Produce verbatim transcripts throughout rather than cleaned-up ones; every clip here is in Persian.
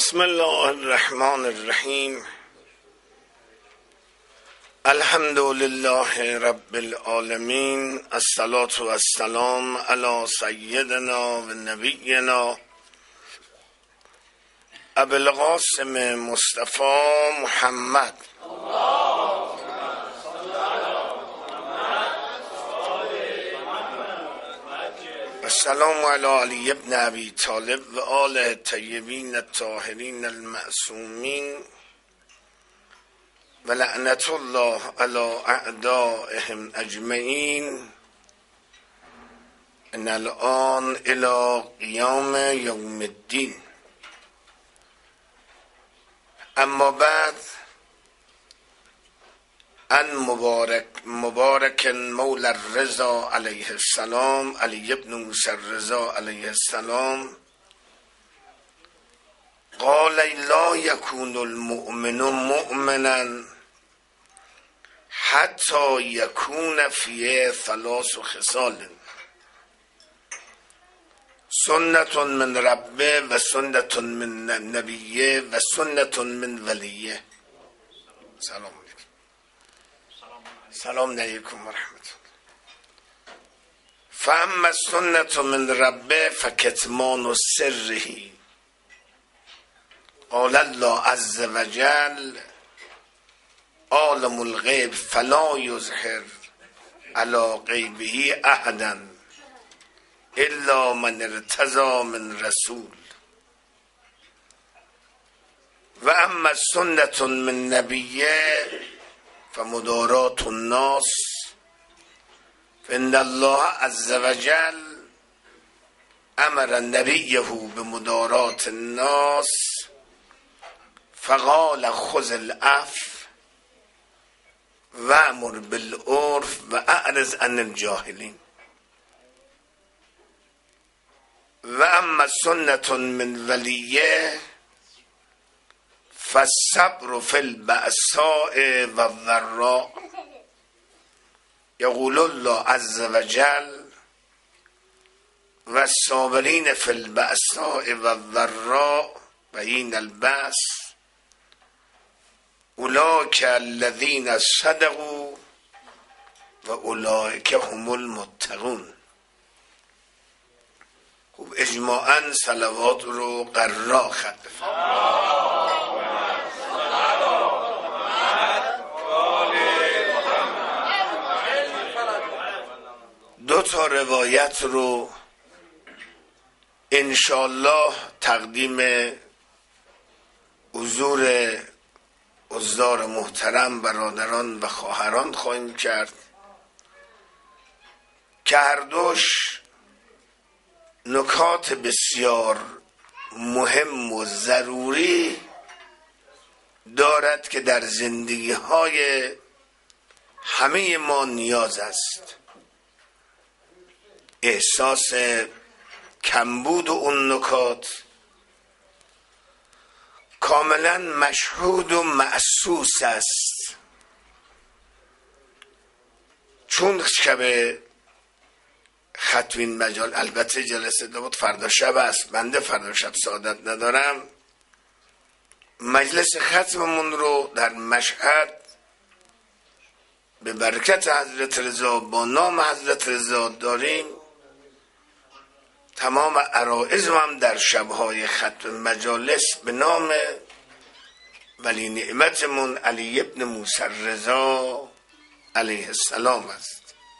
بسم الله الرحمن الرحیم. الحمد لله رب العالمین، الصلاة و السلام علی سیدنا و نبینا ابی القاسم مصطفی محمد. السلام علی علی ابن ابی طالب و آل الطیبین الطاهرین المعصومین و لعنت الله علی اعدائهم اجمعین. ان الان الی قیام یوم الدین. اما بعد، ان مبارک مبارک مولا الرضا علیه السلام، علی ابن موسی الرضا علیه السلام، قال لا یکون المؤمن مؤمنا حتی یکون فیه ثلاث خصال: سنت من ربه و سنت من نبیه و سنت من ولیه. سلام سلام علیکم و رحمت الله. فاما السنة من ربه فکتمان سره. قال الله عز وجل: عالم الغیب فلا یظهر علی غیبه احدا الا من ارتضی من رسول. و اما السنة من نبیه فمدارات الناس، فإن الله عز وجل امر نبیه بمدارات الناس فقال خذ العفو وامر بالعرف و اعرض عن الجاهلین. و اما سنة من ولیه فالصبر فی البأساء و الضراء. یقول الله عز وجل: و الصابرین فی البأساء و الضراء و حین البأس اولئک الذین صدقوا و اولئک هم المتقون. خوب اجماعاً صلوات رو قرار خط بفرمایید. دو تا روایت رو انشالله تقدیم حضور حضار محترم برادران و خواهران خواهیم کرد که هر دوش نکات بسیار مهم و ضروری دارد که در زندگی های همه ما نیاز است. احساس کمبود اون نکات کاملا مشهود و محسوس است. چون شب ختم مجال، البته جلسه دو بود فردا شب است، بنده فردا شب سعادت ندارم، مجلس ختممون رو در مشهد به برکت حضرت رضا با نام حضرت رضا داریم. تمام عرائض هم در شبهای ختم مجالس به نام ولی نعمتمون علی ابن موسی الرضا علیه السلام است.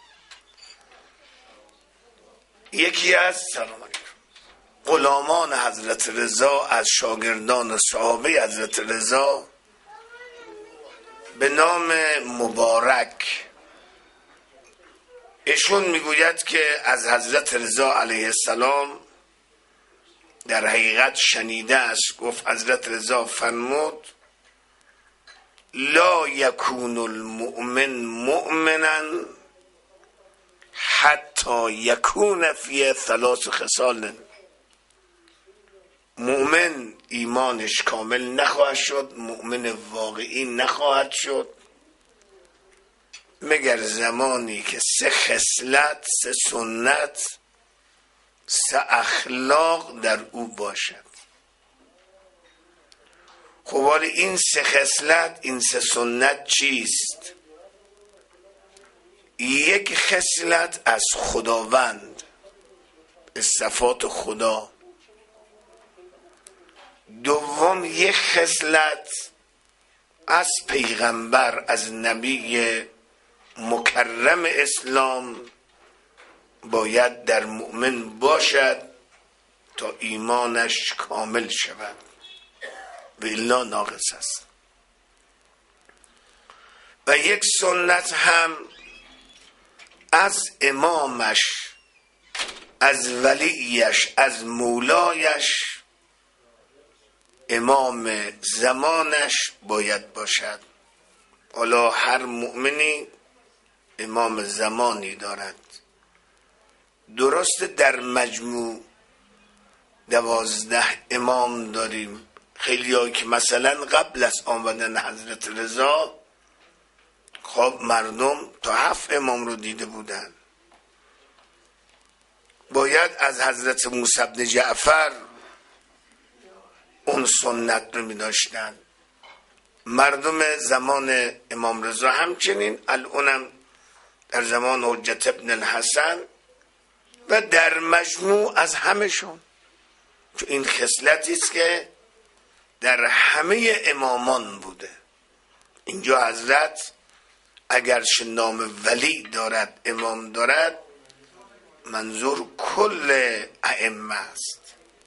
یکی از سلام علیکم غلامان حضرت رضا از شاگردان و صحابه حضرت رضا به نام مبارک، ایشون میگوید که از حضرت رضا علیه السلام در حقیقت شنیده است. گفت حضرت رضا فرمود: لا یکون المؤمن مؤمنا حتی یکون فی ثلاث خصال. مؤمن ایمانش کامل نخواهد شد، مؤمن واقعی نخواهد شد مگر زمانی که سه خصلت، سه سنت، سه اخلاق در او باشد. خب ولی این سه خصلت، این سه سنت چیست؟ یک خصلت از خداوند، صفات خدا. دوم یک خصلت از پیغمبر، از نبی مکرم اسلام باید در مؤمن باشد تا ایمانش کامل شود و الا ناقص است. و یک سنت هم از امامش، از ولیش، از مولایش، امام زمانش باید باشد. حالا هر مؤمنی امام زمانی دارد. درست در مجموع دوازده امام داریم. خیلی هایی که مثلا قبل از آمدن حضرت رضا خب مردم تا هفت امام رو دیده بودن. باید از حضرت موسی بن جعفر اون سنت رو می داشتن. مردم زمان امام رضا همچنین، الانم در زمان حجت ابن الحسن و در مجموع از همشون. چون این خصلتی است که در همه امامان بوده. اینجا حضرت اگرچه نام ولی دارد، امام دارد، منظور کل ائمه است.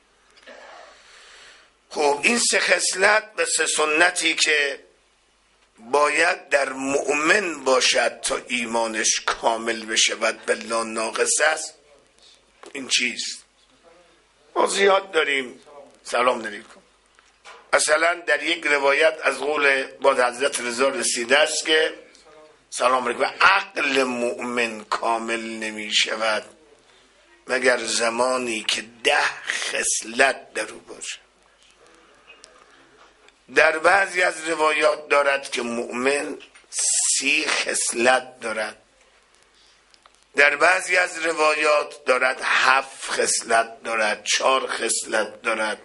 خب این سه خصلت و سه سنتی که باید در مؤمن باشد تا ایمانش کامل بشود بلا ناقص است. این چیست؟ ما زیاد داریم. سلام علیکم. مثلا در یک روایت از قول با حضرت رضا رسیده است که سلام علیکم، عقل مؤمن کامل نمی شود مگر زمانی که ده خصلت در او باشد. در بعضی از روایات دارد که مؤمن سی خصلت دارد. در بعضی از روایات دارد هفت خصلت دارد، چهار خصلت دارد.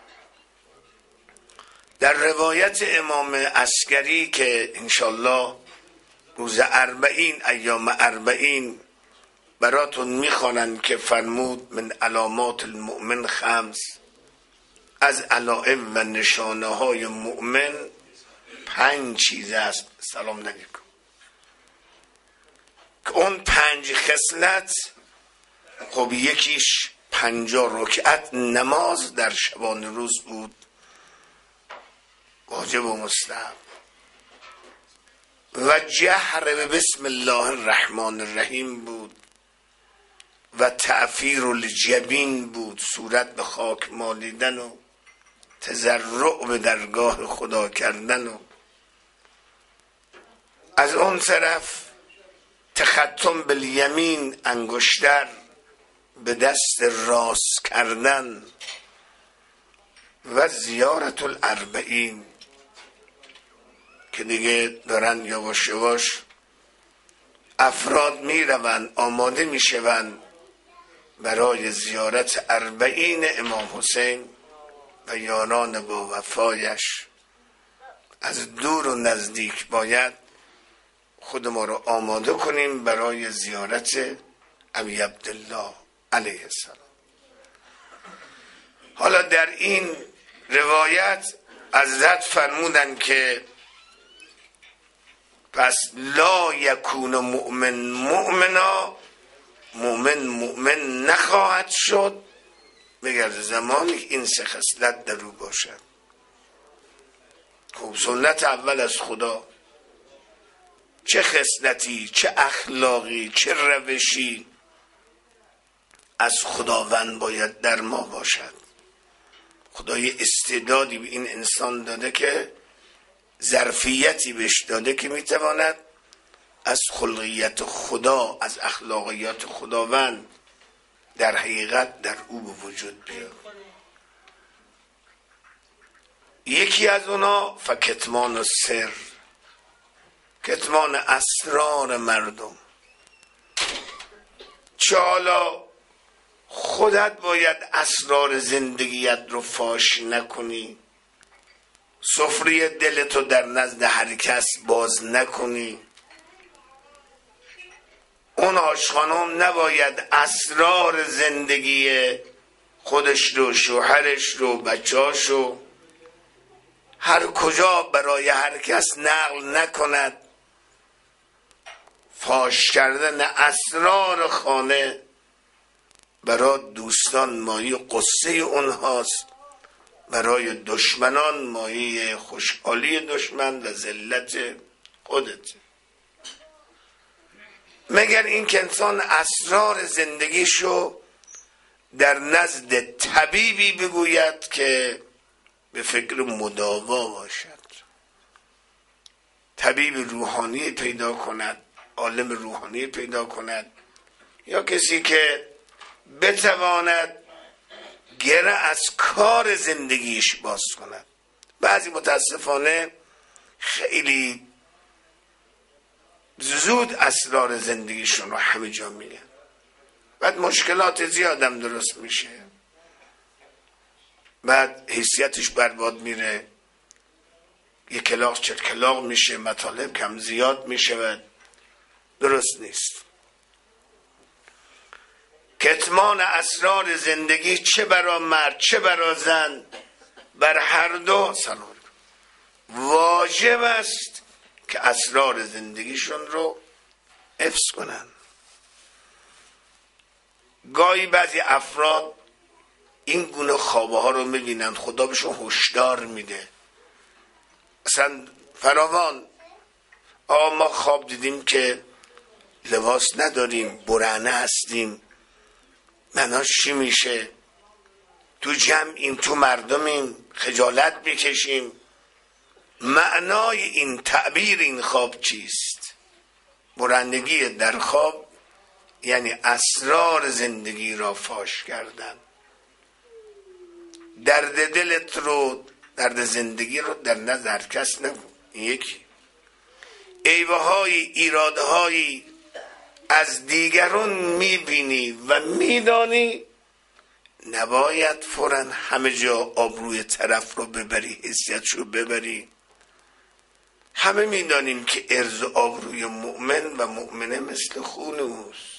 در روایت امام عسکری که انشالله روز اربعین، ایام اربعین براتون میخوانند که فرمود من علامات المؤمن خمس، از علائم و نشانه های مؤمن پنج چیز است. سلام علیکم. که اون پنج خصلت، خب یکیش پنجاه رکعت نماز در شبانه روز بود، واجب و مستحب، و جهر به بسم الله الرحمن الرحیم بود، و تعفیر الجبین بود، صورت به خاک مالیدن و تضرع به درگاه خدا کردن، و از اون طرف تختم بالیمین، انگشتر به دست راست کردن، و زیارت الاربعین که دیگه دارن یواش یواش افراد می روند، آماده می شوند برای زیارت اربعین امام حسین و یاران با وفایش. از دور و نزدیک باید خود ما رو آماده کنیم برای زیارت ابی عبدالله علیه السلام. حالا در این روایت حضرت فرمودن که پس لا یکون مؤمن مؤمنا، مؤمن مؤمن نخواهد شد مگر زمانی این سه خصلت در او باشد. خب سنت اول از خدا، چه خصلتی، چه اخلاقی، چه روشی از خداوند باید در ما باشد. خدای استعدادی به این انسان داده که ظرفیتی بهش داده که میتواند از خلقیت خدا، از اخلاقیات خداوند در حقیقت در او به وجود بیاد. یکی از اونا فکتمان السر، کتمان اسرار مردم. چه حالا خودت باید اسرار زندگیت رو فاش نکنی، سفره دلتو در نزد هر کس باز نکنی. اون آش خانم نباید اسرار زندگی خودش رو، شوهرش رو، بچه‌هاش رو هر کجا برای هر کس نقل نکند. فاش کردن اسرار خانه برای دوستان مایه قصه اونهاست، برای دشمنان مایه خوشحالی دشمن و ذلت خودت. مگر این که انسان اسرار زندگیشو در نزد طبیبی بگوید که به فکر مداوا باشد، طبیب روحانی پیدا کند، عالم روحانی پیدا کند، یا کسی که بتواند گره از کار زندگیش باز کند. بعضی متاسفانه خیلی زود اسرار زندگیشون رو همه جا میگن، بعد مشکلات زیادم درست میشه، بعد حیثیتش برباد میره، یک کلاغ چل کلاغ میشه، مطالب کم زیاد میشه و درست نیست. کتمان اسرار زندگی چه برا مرد چه برا زن، بر هر دو سلام واجب است که اسرار زندگیشون رو حفظ کنن. گاهی بعضی افراد این گونه خوابه ها رو میبینن، خدا بهشون هشدار میده. اصلا فراوان آقا ما خواب دیدیم که لباس نداریم، برهنه هستیم، معناش چی میشه؟ تو جمعیم، تو مردمیم، خجالت میکشیم. معنای این تعبیر این خواب چیست؟ برندگی در خواب یعنی اسرار زندگی را فاش کردن. درد دلت رو، درد زندگی رو در نظر کس نگو. یکی عیبه های ایراده های از دیگران میبینی و میدانی، نباید فوراً همه جا آبروی طرف رو ببری، حیثیتش رو ببری. همه میدانیم که عرض و آبروی مؤمن و مؤمنه مثل خون اوست.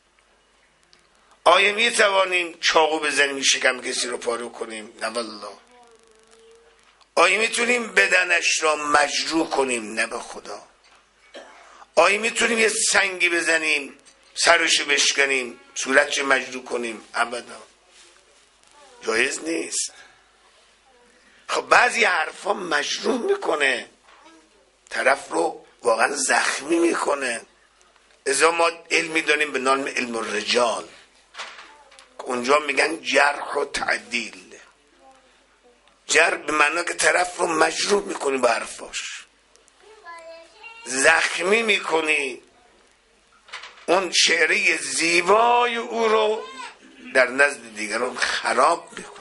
آیا میتوانیم چاقو بزنیم شکم کسی رو پاره کنیم؟ نه والله. آیا میتونیم بدنش را مجروح کنیم؟ نه به خدا. آیا میتونیم یه سنگی بزنیم سرشو بشکنیم صورتش مجروح کنیم؟ ابدا، جایز نیست. خب بعضی حرفا مجروح میکنه، طرف رو واقعا زخمی میکنه. ازا ما علمی داریم به نام علم الرجال، اونجا میگن جرح و تعدیل. جرح به معنی که طرف رو مجروح میکنی با حرفاش، زخمی میکنی، اون شعری زیبای او رو در نزد دیگران خراب میکنی.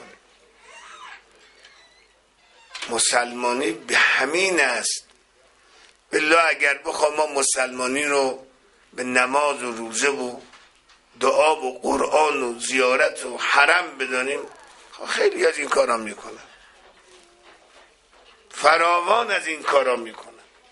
مسلمانی به همین است. بالله اگر بخوام ما مسلمانی رو به نماز و روزه و دعا و قرآن و زیارت و حرم بدانیم، خیلی از این کارا میکنن، فراوان از این کارا میکنن.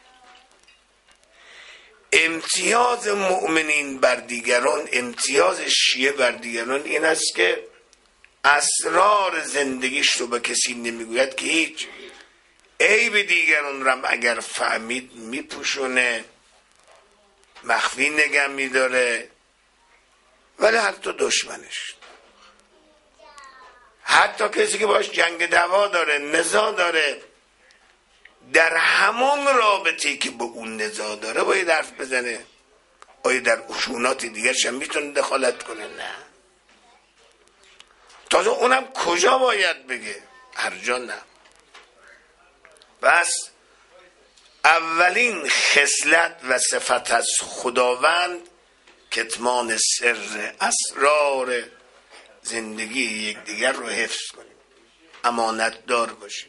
امتیاز مؤمنین بر دیگران، امتیاز شیعه بر دیگران این است که اسرار زندگیش رو به کسی نمیگوید که هیچ. عیب دیگران رم اگر فهمید میپوشونه، مخفی نگه میداره، ولی حتی دشمنش، حتی کسی که باش جنگ دعوا داره، نزاع داره، در همون رابطه‌ای که با اون نزاع داره باید حرف بزنه. آیا در خشونات دیگرش هم میتونه دخالت کنه؟ نه. تازه اونم کجا باید بگه؟ هر جا نه. بس اولین خصلت و صفت از خداوند کتمان سر اسرار زندگی یکدیگر رو حفظ کنیم، امانت دار باشیم.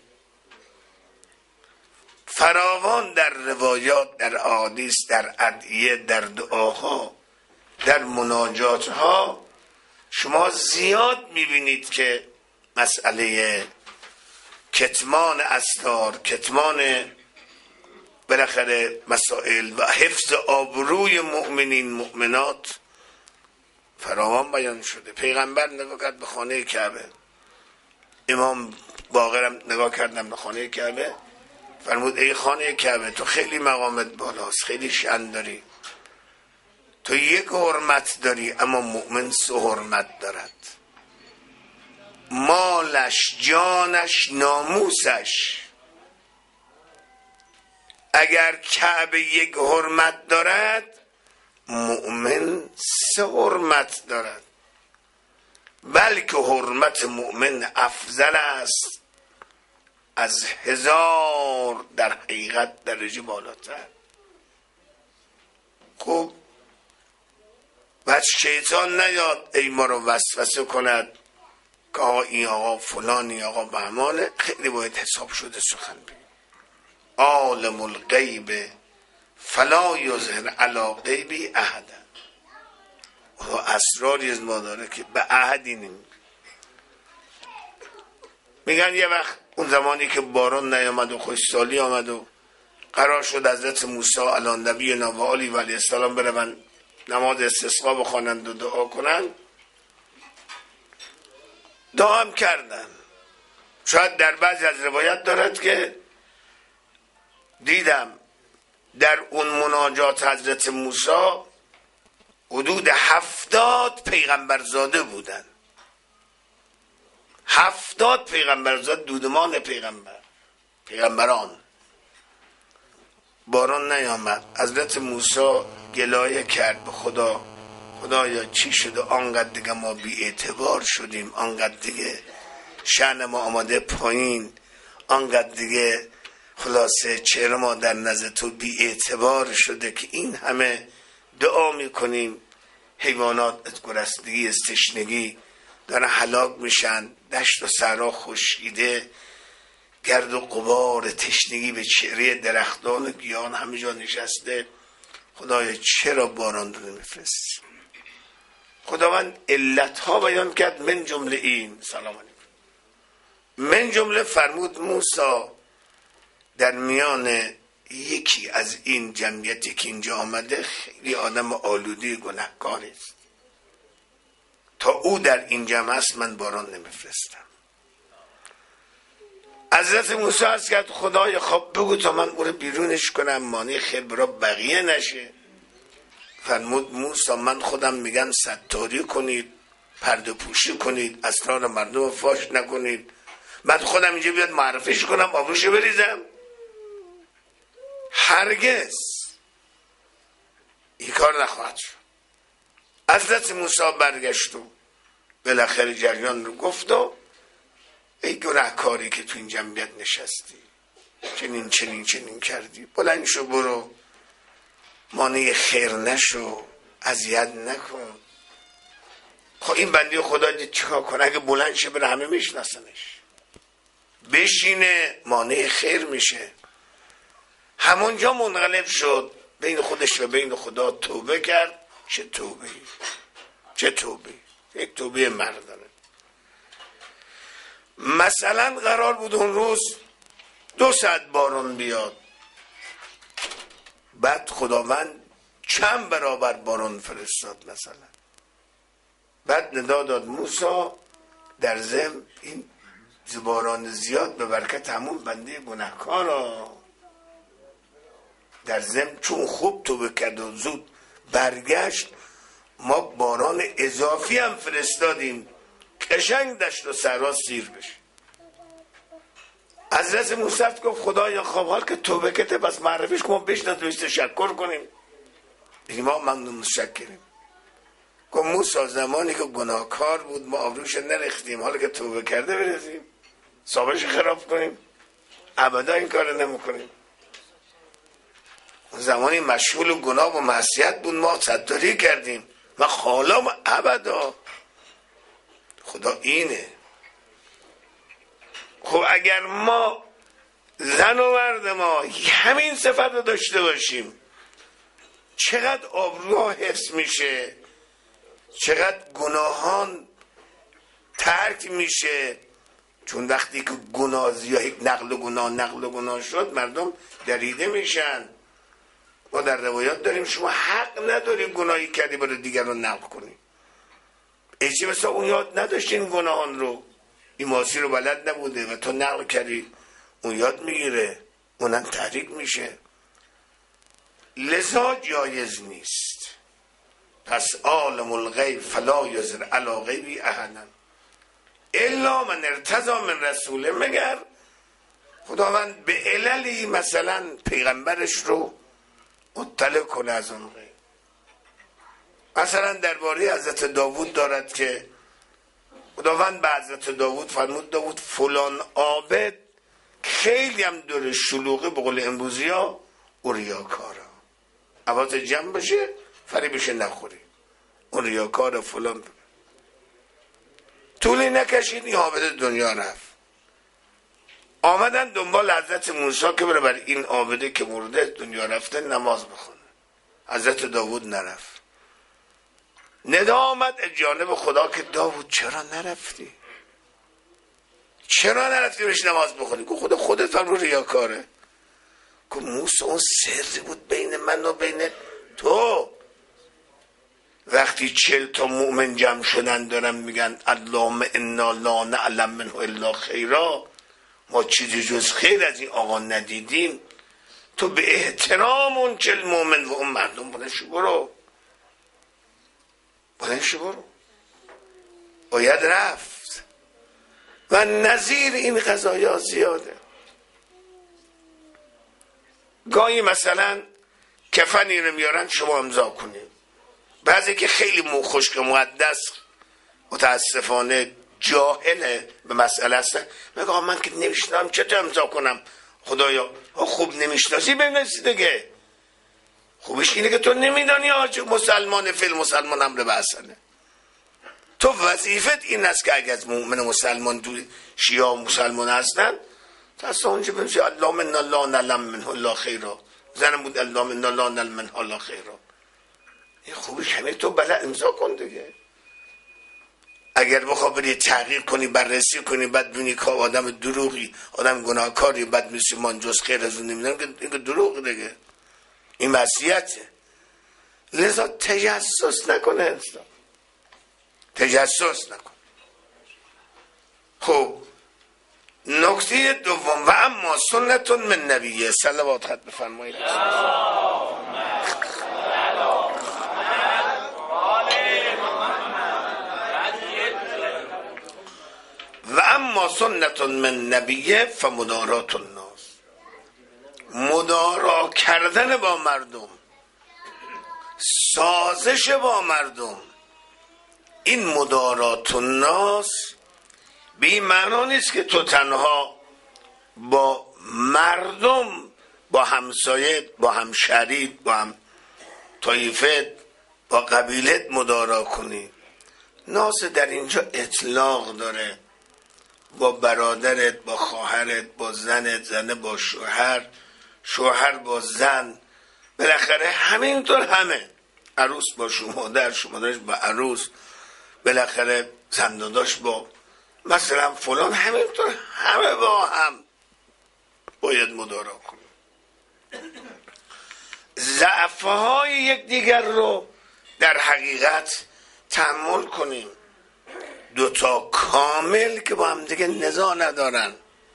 فراوان در روایات، در احادیث، در ادعیه، در دعاها، در مناجاتها شما زیاد میبینید که مسئله کتمان اسرار، کتمان بالاخره مسائل و حفظ آبروی مؤمنین مؤمنات فراوان بیان شده. پیغمبر نگاه کرد به خانه کعبه، امام باقرم نگاه کردم به خانه کعبه، فرمود ای خانه کعبه تو خیلی مقامت بالاست، خیلی شأن داری، تو یک حرمت داری اما مؤمن سه حرمت دارد، مالش، جانش، ناموسش. اگر کعبه یک حرمت دارد مؤمن سه حرمت دارد، بلکه حرمت مؤمن افضل است از هزار در حقیقت درجه بالاتر. خب بعد شیطان نیاد ای ما رو وسوسه کند که آقا این آقا فلانی آقا بهمانه، خیلی باید حساب شده سخن بگیم. عالم الغیب فلا یظهر علی غیبی احدا. و اسراری از ما داره که به احدی نمیگه. میگن یه وقت اون زمانی که باران نیامد و خشکسالی آمد و قرار شد حضرت موسی علی نبینا و آله و علیه السلام برون نماز استسقا بخوانند و دعا کنند، دعا هم کردن. شاید در بعضی از روایت دارد که دیدم در اون مناجات حضرت موسی حدود هفتاد پیغمبرزاده بودن، هفتاد پیغمبرزاده، دودمان پیغمبر پیغمبران. باران نیامد. حضرت موسی گلایه کرد به خدا، خدایا چی شده آنقدر دیگه ما بی اعتبار شدیم، آنقدر دیگه شأن ما آماده پایین، آنقدر دیگه خلاصه چهره ما در نزد تو بی اعتبار شده که این همه دعا میکنیم، حیوانات از گرسنگی از تشنگی دارن هلاک میشن، دشت و صحرا خشکیده، گرد و غبار تشنگی به چهره درختان و گیاهان همه جا نشسته، خدایا چرا باران رو نمیفرستی؟ خداوند علتها بیان کرد، من جمله این سلام علیکم، من جمله فرمود موسی در میان یکی از این جمعیتی که اینجا آمده خیلی آدم آلوده گناهکاری است، تا او در این جمع است من باران نمیفرستم. حضرت موسی عرض کرد خدایا خب بگو تا من او رو بیرونش کنم مانع خیر برا بقیه نشه. فرمود موسی من خودم میگم ستاری کنید، پرده پوشی کنید، اسرار مردم رو فاش نکنید، بعد خودم اینجا بیاد معرفیش کنم آبروشو بریزم؟ هرگز این کار نخواهد شد. حضرت موسی برگشت و بالاخره جریان رو گفت و ای گناهکاری که تو این جمعیت نشستی، چنین چنین چنین کردی، بلند شو برو، مانع خیر نشو، اذیت نکن. خب این بنده خدا دید چیکار کنه؟ اگه بلند شه بره همه میشناسنش، بشینه مانع خیر میشه. همونجا منقلب شد، بین خودش و بین خدا توبه کرد. چه توبه، چه توبه، یک توبه مردانه. مثلا قرار بود اون روز دو ساعت باران بیاد، بعد خداوند چند برابر باران فرستاد مثلا. بعد ندا داد موسی در ضمن این باران زیاد به برکت همون بنده گناهکارا، در ضمن چون خوب توبه کرد و زود برگشت ما باران اضافی هم فرستادیم قشنگ دشت و صحرا سیر بشه. حضرت موسی گفت خدایا خب حال که توبه کرده بس معرفیش که ما بشناسیم روش تشکر کنیم. دیگه ما ممنون متشکریم. گفت موسی زمانی که گناهکار بود ما آبروش نریختیم، حالا که توبه کرده برسیم صابرش خراب کنیم؟ ابدا این کار نمیکنیم. زمانی مشغول گناه و معصیت بود ما ستاری کردیم و حالا ما ابدا. خدا اینه. خب اگر ما زن و مرد ما همین صفت رو داشته باشیم چقدر آبروها حفظ میشه، چقدر گناهان ترک میشه، چون وقتی که گناه یا نقل و گناه نقل و گناه شد مردم دریده میشن. ما در روایات داریم شما حق نداری گناهی کردی برای دیگر رو نقل کنی. ایچی مثلا اون یاد نداشت این گناهان رو، این معاصی رو بلد نبوده و تو نقل کردی، اون یاد میگیره، اونم تحریک میشه. لذا جایز نیست. پس عالم الغیب فلا یظهر علی غیبی احدا الا من ارتضی من رسوله، مگر خداوند به عللی مثلا پیغمبرش رو مطلع کنه از اون غیب. مثلا درباره حضرت داوود دارد که خداوند به حضرت داوود فرمود داوود فلان عابد خیلی هم داره شلوغه، به قول امروزی ها او ریاکاره، حواست جمع باشه فریبش نخوری، اون ریاکار فلان. طولی نکشید این عابد دنیا رفت. آمدن دنبال حضرت موسی که بره بر این عابده که مرده دنیا رفته نماز بخونه. حضرت داوود نرفت. ندا آمد از جانب خدا که داوود چرا نرفتی؟ چرا نرفتی بهش نماز بخونی؟ که خود خودت هم رو ریاکاره. که موسی اون سری بود بین من و بین تو. وقتی چل تا مؤمن جمع شدن دارن میگن اللهم انا لا نعلم منه الا خیرا، ما چیزی جز خیر از این آقا ندیدیم، تو به احترام اون چل مؤمن و اون مردم بلنشو برو، بلنشو برو، باید رفت. و نظیر این قضایا زیاده. گاهی مثلا کفنی رو میارن شما امضا کنید، بعضی که خیلی مو خشک مقدس متاسفانه جاهله به مسئله هستن، میگه آقا من که نمیشنم چطور امضا کنم؟ خدایا خوب نمیشناسی بنویسی دیگه. خوبش اینه که تو نمیدانی آج مسلمان فیل مسلمان امر بحثنه. تو وظیفت این است که اگر از مؤمن مسلمان تو شیعه مسلمان هستن تا اونجا بنویسی اللهم انا لا نعلم منه الا خیرا، زنم بود اللهم انا لا نعلم منه الا خیرا. این خوبش همه تو بلد امضا کن دیگه. اگر بخواه بری تحقیق کنی بررسی کنی بعد بینی که آدم دروغی آدم گناهکاری بعد میسی من جز خیر از اون نمیدونم که این دروغ دیگه، این معصیته. لذا تجسس نکنه انسان، تجسس نکن. خب نکته دوم و اما سنتون من نبیه صلوات خط بفرمایید. و اما سنت من نبیه فمدارات الناس، مدارا کردن با مردم، سازش با مردم. این مدارات الناس به این معنا نیست که تو تنها با مردم، با همسایت، با همشهریت، با هم طایفت، با قبیلت مدارا کنی. ناس در اینجا اطلاق داره، با برادرت، با خواهرت، با زنت، زنه با شوهر، شوهر با زن، بالاخره همینطور همه، عروس با شمادر، شمادرش با عروس، بالاخره زنداداش با مثلا فلان، همینطور همه با هم باید مدارا کنیم. ضعف‌های یک دیگر رو در حقیقت تحمل کنیم. دوتا کامل که با هم دیگه نزاع ندارن،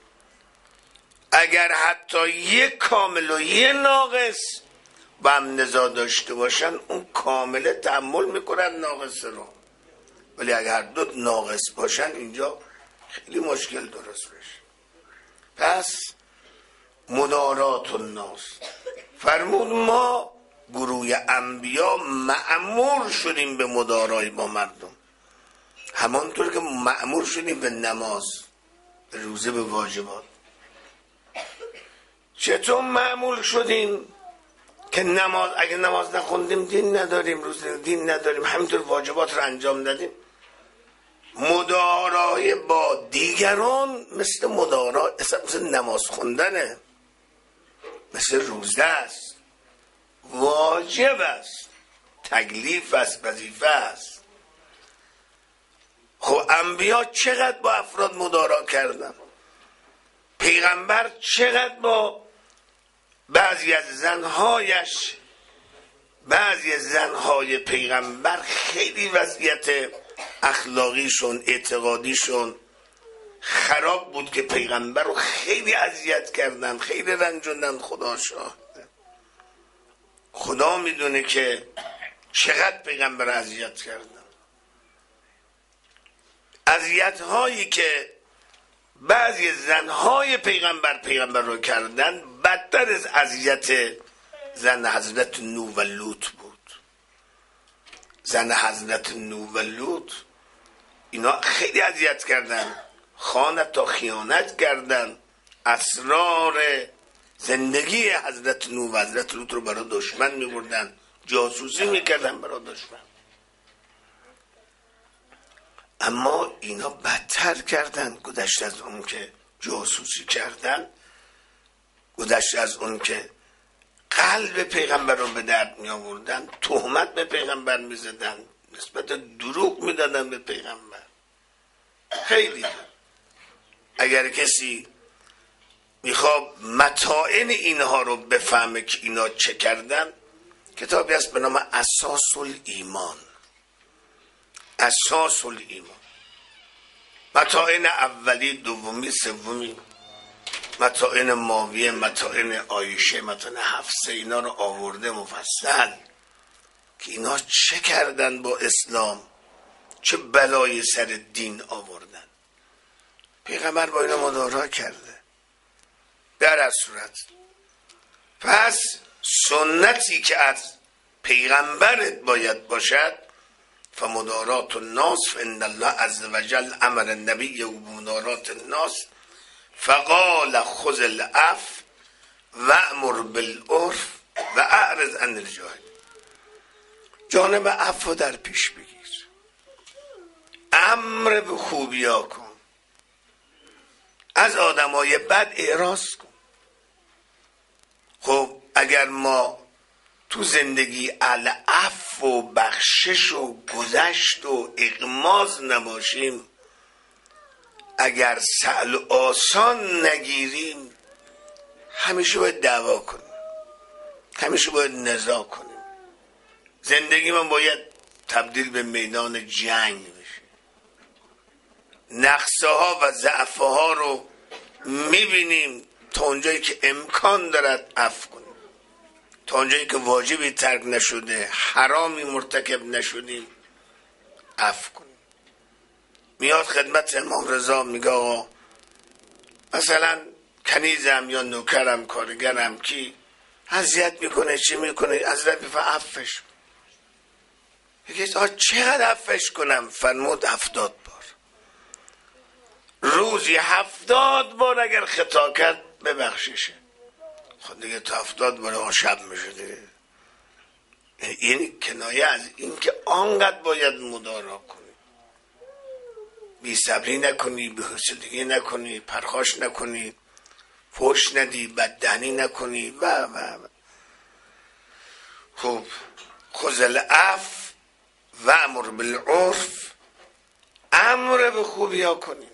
اگر حتی یک کامل و یک ناقص با هم نزاع داشته باشن اون کامله تحمل میکنن ناقص رو، ولی اگر هر دو ناقص باشن اینجا خیلی مشکل درست بشه. پس مدارات الناس فرمود ما گروه انبیا مأمور شدیم به مدارای با مردم، همانطور که مأمور شدیم به نماز، به روزه، به واجبات. چطور مأمور شدیم که نماز اگه نماز نخوندیم دین نداریم، روزه دین نداریم، همینطور واجبات رو انجام دادیم. مدارای با دیگران مثل مدارا، مثل نماز خوندنه، مثل روزه است، واجب است، تکلیف است، وظیفه است. خب انبیا چقدر با افراد مدارا کردن، پیغمبر چقدر با بعضی از زنهایش، بعضی از زنهای پیغمبر خیلی وضعیت اخلاقیشون، اعتقادیشون خراب بود که پیغمبر رو خیلی اذیت کردن، خیلی رنجوندن. خدا شاهده، خدا میدونه که چقدر پیغمبر اذیت کردن. اذیت هایی که بعضی زنهای پیغمبر پیغمبر رو کردن بدتر از اذیت زن حضرت نوح و لوط بود. زن حضرت نوح و لوط اینا خیلی اذیت کردن، خیانت تا خیانت کردن، اسرار زندگی حضرت نوح و حضرت لوط رو برای دشمن میبردن، جاسوسی میکردن برای دشمن. اما اینا بدتر کردن، گذشت از اون که جاسوسی کردن، گذشت از اون که قلب پیغمبر رو به درد می آوردن، تهمت به پیغمبر می زدن، نسبت دروغ می دادن به پیغمبر. خیلی اگر کسی میخواد متاعن اینها رو بفهمه که اینا چه کردن، کتابی هست به نام اساس الایمان. اساس الایمان، متاعن اولی، دومی، سومی، متاعن ماویه، متاعن عایشه، متاعن حفصه، اینا رو آورده مفصل که اینا چه کردن با اسلام، چه بلای سر دین آوردن. پیغمبر با اینا مدارا کرده. در از صورت پس سنتی که از پیغمبرت باید باشد، فمدارات الناس، فان الله عز وجل امر النبی بمدارات الناس فقال خذ العفو وامر بالعرف و اعرض عن الجاهل. جانب عفو در پیش بگیر، امر به خوبیا کن، از آدمای بد اعراض کن. خب اگر ما تو زندگی العفو و بخشش و گذشت و اغماض نباشیم، اگر سهل و آسان نگیریم، همیشه باید دعوا کنیم، همیشه باید نزاع کنیم. زندگی من باید تبدیل به میدان جنگ بشه. نقصه ها و ضعفه ها رو میبینیم، تا اونجایی که امکان دارد عفو کنیم، تا اونجایی که واجبی ترک نشده، حرامی مرتکب نشدیم، عفو کنیم. میاد خدمت امام رضا میگه آقا مثلا کنیزم یا نوکرم کارگرم کی اذیت میکنه، چی میکنه، حضرت میفرماید عفوش کن. میگه آقا چقدر عفوش کنم؟ فرمود هفتاد بار. روزی هفتاد بار اگر خطا کرد ببخششه. خود دیگه تا هفتاد بار آن شب میشه دیگه. این کنایه از این که آنقدر باید مدارا کنی، بی صبری نکنی، بی حوصلگی نکنی، پرخاش نکنی، فحش ندی، بددهنی نکنی و و و خب خذ العفو و امر بالعرف، امر به خوبی ها کنیم،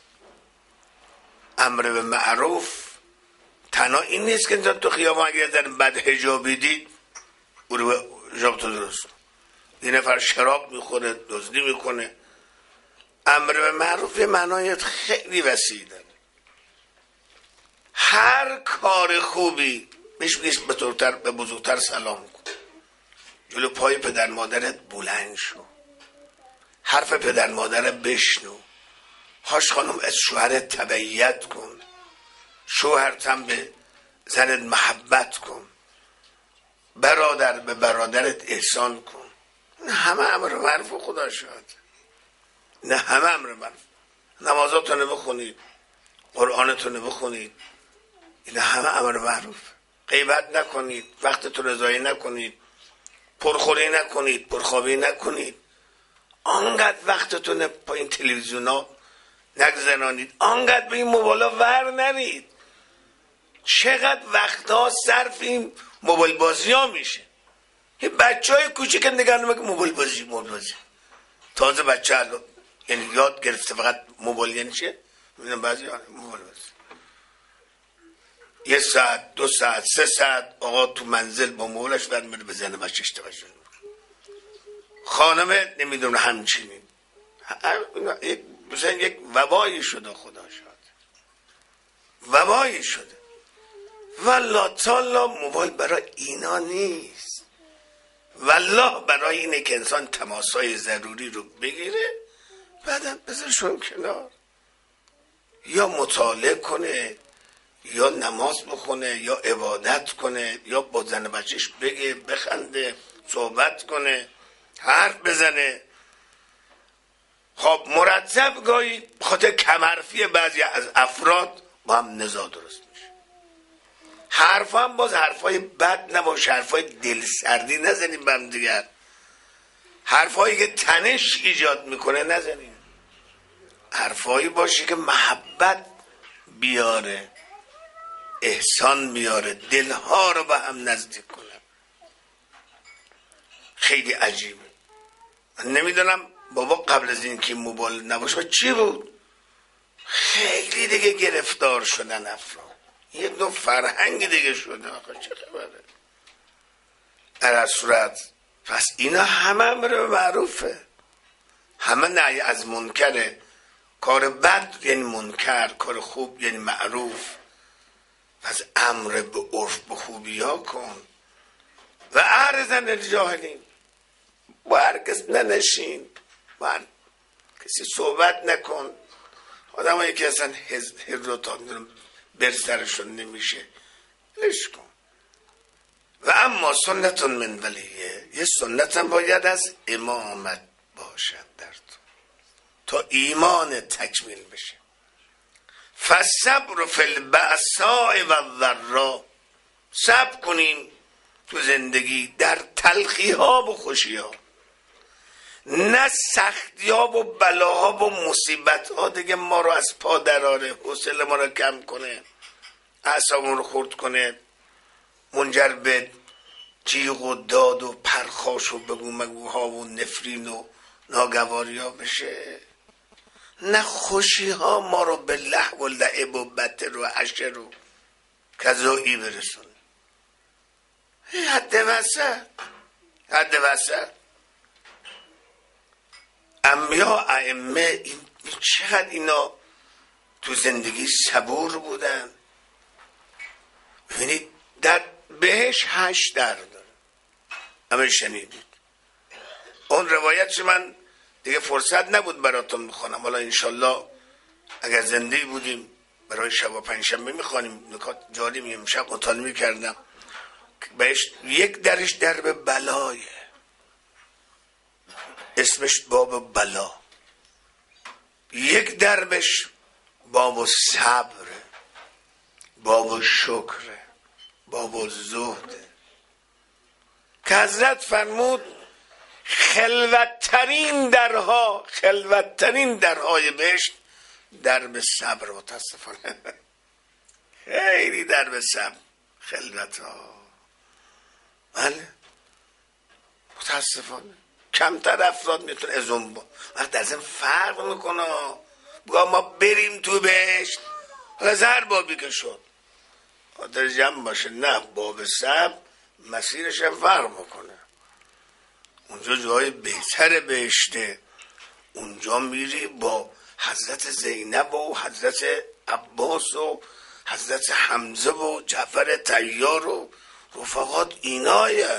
امر به معروف. تنها این نیست که تو خیابان اگر در بد حجابی دید برو حجاب تو درست کن. یه نفر شراب میخوره، دزدی میکنه، امر به معروف یه معنای خیلی وسیع داره. هر کار خوبی بهش بگیش به بزرگتر سلام کن، جلو پای پدر مادرت بلند شو، حرف پدر مادرت بشنو، هاش خانم از شوهرت تبعیت کن، شوهرت هم به زنت محبت کن، برادر به برادرت احسان کن. نه همه امر معروف خدا شاهد، نه همه امر معروف. نمازاتونو بخونید، قرآنتونو بخونید، این همه امر معروف. غیبت نکنید، وقتتون رو ضایع نکنید، پرخوری نکنید، پرخوابی نکنید، آنقدر وقتتون با این تلویزیونا نگذرانید، آنقدر به این موبایلا ور نرید. چقدر وقتها صرف این موبایل بازی ها میشه. این بچه های کوچیک نگرد که موبایل بازی موبایل بازی تازه بچه الان یعنی یاد گرفته فقط موبایل یعنی چه؟ میبینم بعضی موبایل بس یه ساعت دو ساعت سه ساعت آقا تو منزل با موبایلش برمیره بزنه بچهش توجه خانمه نمیدونه همچنین مثلا یک وبایی شده خدا شد وبایی شده والله تالا موبایل برای اینا نیست والله برای اینه که انسان تماسای ضروری رو بگیره بعدم بذارشون کنار یا مطالعه کنه یا نماز بخونه یا عبادت کنه یا با زن بچهش بگه بخنده صحبت کنه حرف بزنه. خب مرتب گاهی بخاطر کمرفی بعضی از افراد با هم نزاع درست میشه. حرف هم باز حرفای بد نباشه، حرفای دلسردی نزنیم به هم دیگر، حرفایی که تنش ایجاد میکنه نزنیم، حرفایی باشه که محبت بیاره، احسان بیاره، دلها رو به هم نزدیک کنه. خیلی عجیبه. من نمیدونم بابا قبل از این که موبایل نباشه چی بود؟ خیلی دیگه گرفتار شدن افراد، یه دو فرهنگ دیگه شده. آخه چه خبره؟ در هر صورت پس اینا همه امر معروفه، همه نهی از منکره. کار بد یعنی منکر، کار خوب یعنی معروف. پس امر به عرف به خوبی ها کن و اعرضن الجاهلین، با هر کس ننشین، با هر کسی صحبت نکن. آدم هایی که اصلا هر رو تا برسرشون نمیشه لش کن. و اما سنتون من ولیه، یه سنت هم باید از امامت باشد در تو تا ایمان تکمیل بشه. فالصبر فی البأساء و الضراء، صبر کنیم تو زندگی در تلخی ها و خوشی ها، نه سختی ها و بلاها و مصیبت ها دیگه ما رو از پا دراره، حوصله ما رو کم کنه، اعصابمون رو خرد کنه، منجر به جیغ و داد و پرخاش و بگو مگوها و نفرین و ناگواری ها بشه، نه خوشی ها ما رو به لهو و لعب و بطر و عشر و کذایی برسونه. حد وسط، حد وسط. انبیا ائمه این چقدر اینا تو زندگی صبور بودن. ببینید در بهش هشت در داره، همه شنیدید. اون روایتش من دیگه فرصت نبود براتون میخوانم، حالا انشالله اگر زنده بودیم برای شب و پنجشنبه میخوانیم. نکات جالبی امشب مطالعه میکردم. بهش یک درش درب بلایه، اسمش باب بلا. یک دربش باب صبره، باب شکره، باب زهده. که حضرت فرمود خلوتترین درها، خلوتترین درهای بهشت درب صبر. متاسفانه خیلی درب صبر خلوت ها، بله متاسفانه کمتر افراد میتونه از اون با وقت در ضمن فرق میکنه. بگاه ما بریم تو بهشت، حالا زهر بابی که شد خاطر جمع باشه، نه باب صبر مسیرش هم فرق میکنه. اونجا جای بهتر بهشته، اونجا میری با حضرت زینب و حضرت عباس و حضرت حمزه و جعفر طیار و رفقات ایناین.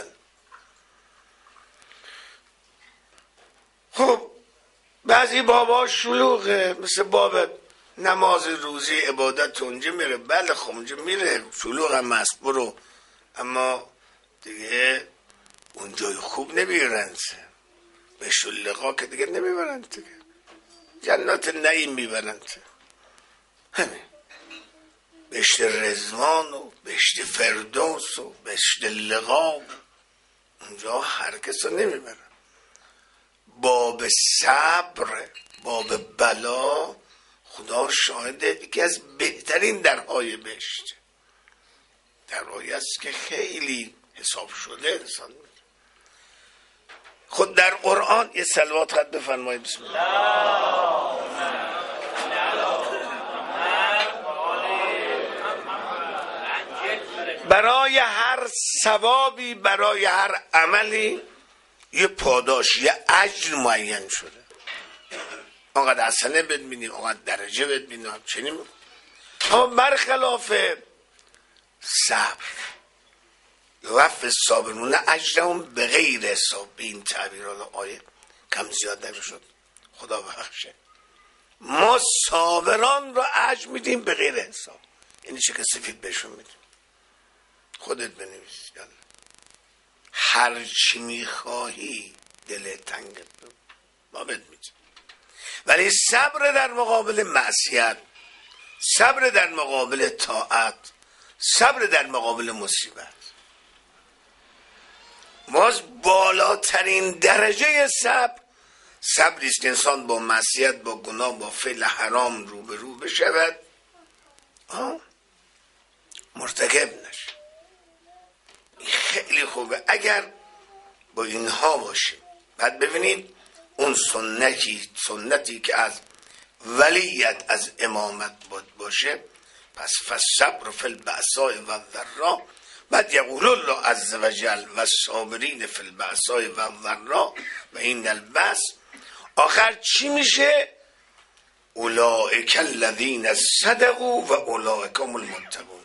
خب بعضی بابا شلوغه، مثل باب نماز روزی عبادت اونجا میره، بله خب اونجا میره شلوغ هم هست برو، اما دیگه اونجای خوب نمیبرند، به شلقا که دیگه نمیبرند دیگه، جنات نعیم میبرند. همین بهشت رضوان و بهشت فردوس و بهشت لقا، اونجا هر کس رو نمیبرند. باب صبر، باب بلا، خدا شاهده یکی از بهترین درهای بهشت، درهایی است که خیلی حساب شده انسان. خود در قرآن یه صلوات خط بفرمایید. بسم الله. برای هر ثوابی، برای هر عملی یه پاداش، یه اجر معین شده. آنقدر حسنه بهت میدیم، آنقدر درجه بهت میدیم، چنین. اما برخلاف صبر، یوفی الصابرون اجرهم بغیر حساب، به این تعبیر آیه کم زیاد نمیشد، خدا بخشه. ما صابران را اجر میدیم به غیر حساب. یعنی چه که سفید بهشون میدیم. خودت بنویس، یالا هر چی میخواهی دل تنگت بود ما بهت میدیم. ولی صبر در مقابل معصیت، صبر در مقابل طاعت، صبر در مقابل مصیبت، باز بالاترین درجه صبر صبری است که انسان با معصیت، با گناه، با فعل حرام روبرو بشود، آه مرتکب نشه. خیلی خوبه اگر با اینها باشیم. بعد ببینید اون سنتی سنتی که از ولیت، از امامت باشه، پس فالصبر فی البأساء و الضراء. بعد یقول الله عز وجل و الصابرین فی البأساء و الضراء و این البأس. آخر چی میشه؟ اولئک الذین صدقوا و اولئک هم المتقون.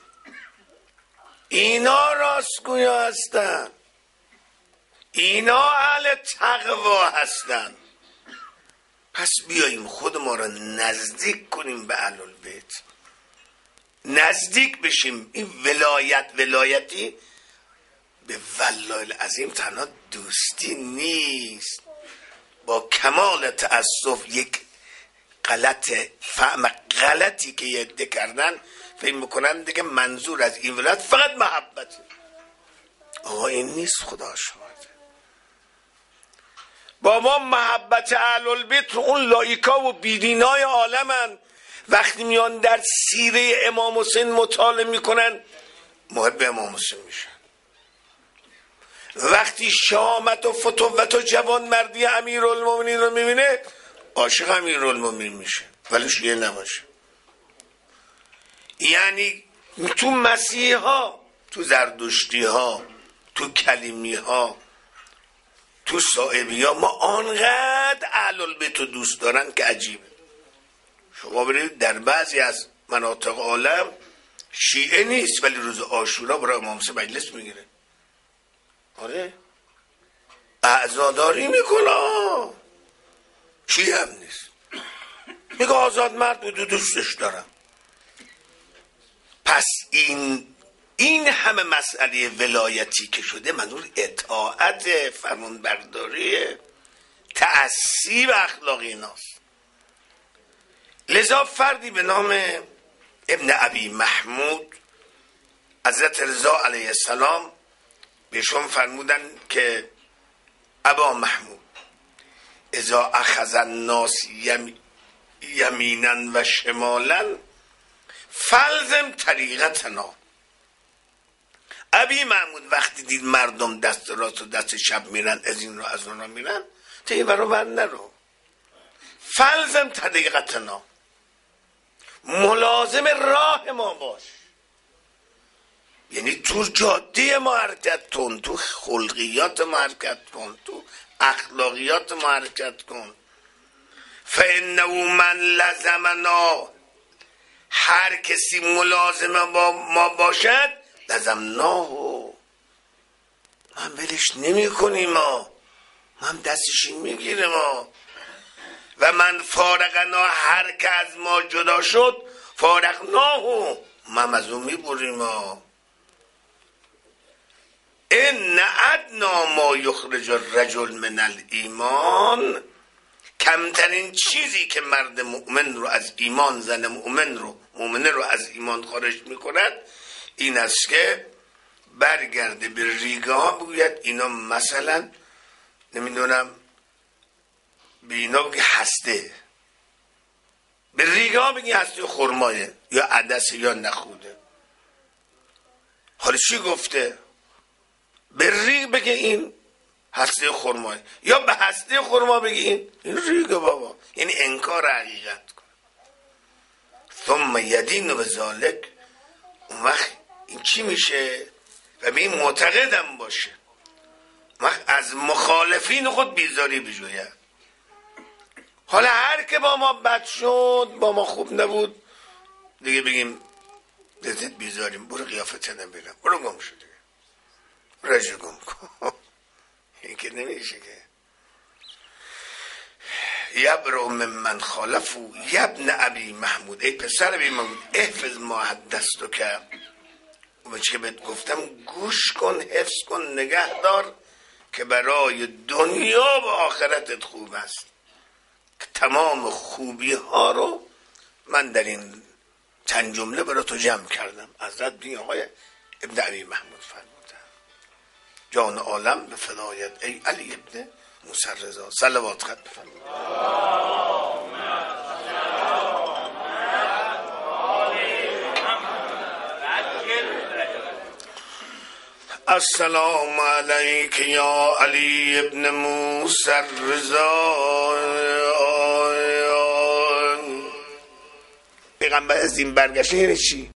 اینا راستگویا هستن، اینا اهل تقوا هستن. پس بیاییم خود ما را نزدیک کنیم به اهل البیت، نزدیک بشیم. این ولایت ولایتی به والله العظیم تنها دوستی نیست. با کمال تأسف یک غلط فهم غلطی که یده کردن، فکر میکنن دیگه منظور از این ولایت فقط محبته. آقا این نیست، خدا شاهده. با ما محبت اهل البیت رو اون لایکا و بیدینای عالمن وقتی میان در سیره امام حسین مطالعه میکنن محب امام حسین میشن. وقتی شامت و فتوت و جوان مردی امیرالمومنین رو میبینه عاشق امیرالمومنین میشه، ولی شیعه نباشه. یعنی تو مسیح ها، تو زردشتی ها، تو کلیمی ها، تو صائبی ها، ما آنقدر اهل البیت رو دوست دارن که عجیبه. شما برید در بعضی از مناطق عالم شیعه نیست ولی روز عاشورا برای امام حسین مجلس میگیره. آره اعزاداری میکنه، شیعه هم نیست، میگه آزاد مرد بود و دوستش دارم. پس این این همه مسئله ولایتی که شده منظور اطاعت، فرمانبرداری، تأسی و اخلاقی ایناست. لذا فردی به نام ابن ابی محمود حضرت رضا علیه السلام بهشون فرمودن که ابا محمود اذا اخذ الناس یمینا و شمالا فلزم طریقتنا. ابی محمود وقتی دید مردم دست راست و دست چپ میرن، از این رو از اون رو میرن، تا این برو بر نرو، فلزم طریقتنا، ملازم راه ما باش. یعنی تو جاده ما حرکت کن، تو خلقیات ما حرکت کن، تو اخلاقیات ما حرکت کن. فانه من لزمنا، هر کسی ملازم با ما باشد لزمناه، من ولش نمی کنیم، ما من دستش میگیره ما. و من فارقنا، هر که از ما جدا شد فارقناه، من از اون میبریم ما. ان ادنا ما یخرج الرجل من الایمان، کمترین چیزی که مرد مؤمن رو از ایمان، زن مؤمن رو مؤمنه رو از ایمان خارج میکند این است که برگرده به ریگه ها بگوید اینا مثلا نمیدونم به اینا بگی هسته، به ریگه ها بگی هسته خرمایه یا عدسه یا نخوده. حالا چی گفته؟ به ریگ بگه این هسته خرمایه، یا به هسته خرما بگی این این ریگه بابا، یعنی انکار حقیقت کن. ثم یدین و ذالک، اون وقت این چی میشه و به این معتقدم باشه از مخالفین خود بیزاری بجوید. حالا هر که با ما بد شد، با ما خوب نبود، دیگه بگیم ازت بیزاریم، برو قیافت نبینم، برو گم شد دیگه، رجا گم کن. این که نمیشه که. یبرو من من خالفو یبن ابی محمود، ای پسر ابی محمود احفظ ما حدثتو که و چه بهت گفتم گوش کن، حفظ کن، نگه دار که برای دنیا و آخرتت خوب است. تمام خوبی ها رو من در این چند جمله برای تو جمع کردم. حضرت بین آقای ابن ابی محمود فرمودن جان عالم به فدایت ای علی ابن موسی رضا. صلوات خط بفرمایید. السلام علیک یا علی ابن موسی رضا. پیغمبر از این برگشته یعنی چی؟